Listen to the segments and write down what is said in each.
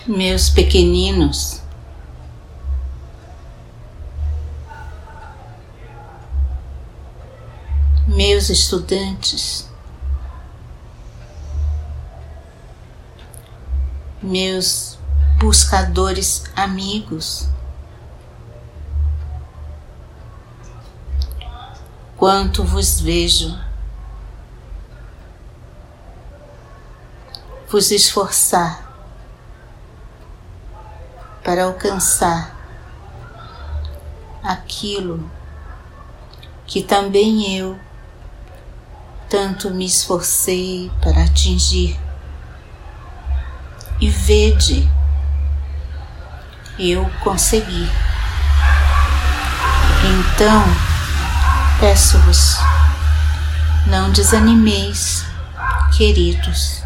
Meus pequeninos, meus estudantes, meus buscadores amigos, quanto vos vejo vos esforçar para alcançar aquilo que também eu tanto me esforcei para atingir. E vede, eu consegui. Então, peço-vos, não desanimeis, queridos.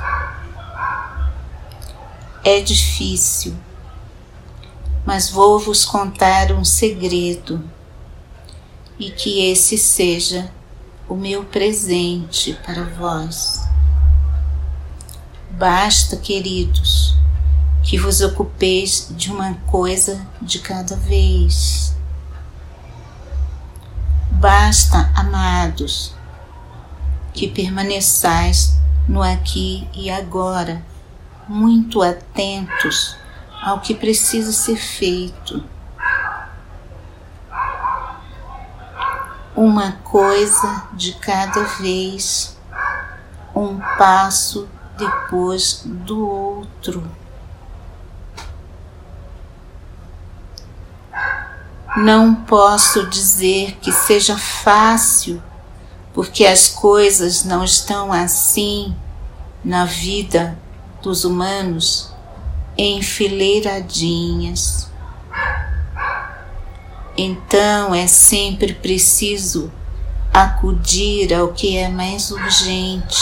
É difícil, mas vou-vos contar um segredo, e que esse seja o meu presente para vós. Basta, queridos, que vos ocupeis de uma coisa de cada vez. Basta, amados, que permaneçais no aqui e agora, muito atentos ao que precisa ser feito. Uma coisa de cada vez, um passo depois do outro. Não posso dizer que seja fácil, porque as coisas não estão assim na vida dos humanos, enfileiradinhas. Então é sempre preciso acudir ao que é mais urgente.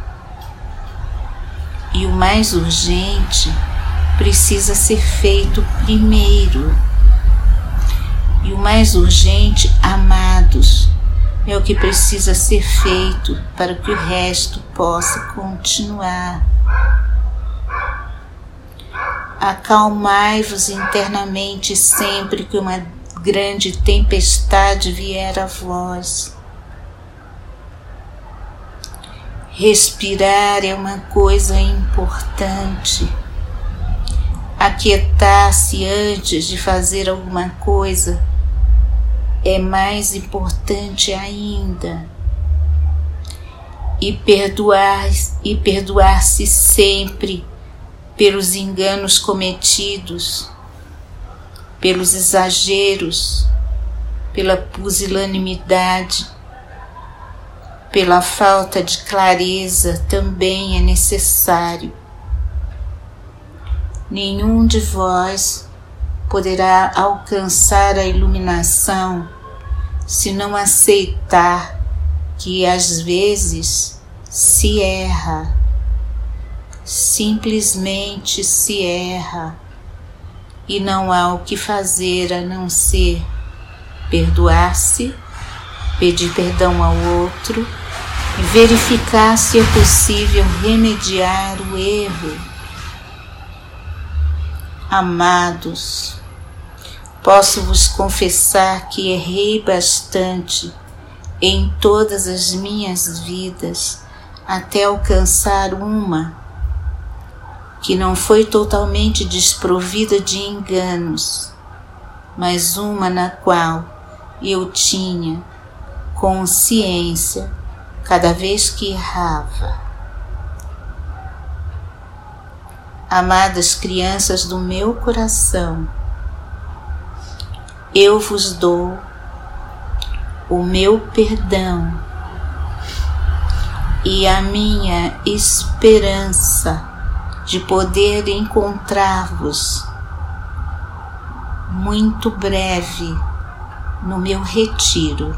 E o mais urgente precisa ser feito primeiro. E o mais urgente, amados, é o que precisa ser feito para que o resto possa continuar. Acalmai-vos internamente sempre que uma grande tempestade vier a vós. Respirar é uma coisa importante. Aquietar-se antes de fazer alguma coisa é mais importante ainda. E perdoar-se sempre pelos enganos cometidos, pelos exageros, pela pusilanimidade, pela falta de clareza também é necessário. Nenhum de vós poderá alcançar a iluminação se não aceitar que às vezes se erra, simplesmente se erra, e não há o que fazer a não ser perdoar-se, pedir perdão ao outro e verificar se é possível remediar o erro. Amados, posso vos confessar que errei bastante em todas as minhas vidas até alcançar uma que não foi totalmente desprovida de enganos, mas uma na qual eu tinha consciência cada vez que errava. Amadas crianças do meu coração, eu vos dou o meu perdão e a minha esperança de poder encontrar-vos muito breve no meu retiro.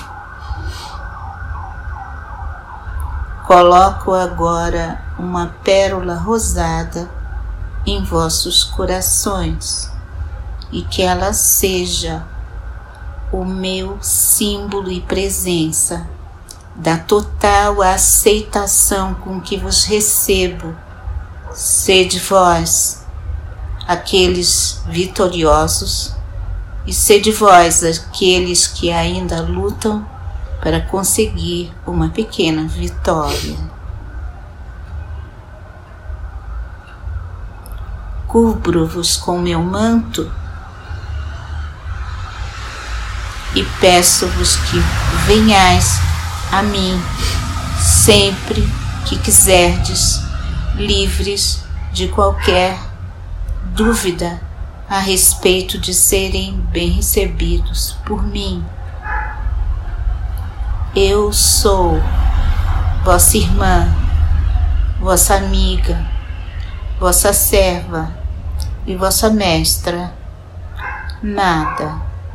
Coloco agora uma pérola rosada em vossos corações e que ela seja o meu símbolo e presença da total aceitação com que vos recebo. Sede vós aqueles vitoriosos, e sede vós aqueles que ainda lutam para conseguir uma pequena vitória. Cubro-vos com meu manto e peço-vos que venhais a mim sempre que quiserdes, livres de qualquer dúvida a respeito de serem bem recebidos por mim. Eu sou vossa irmã, vossa amiga, vossa serva e vossa mestra. Nada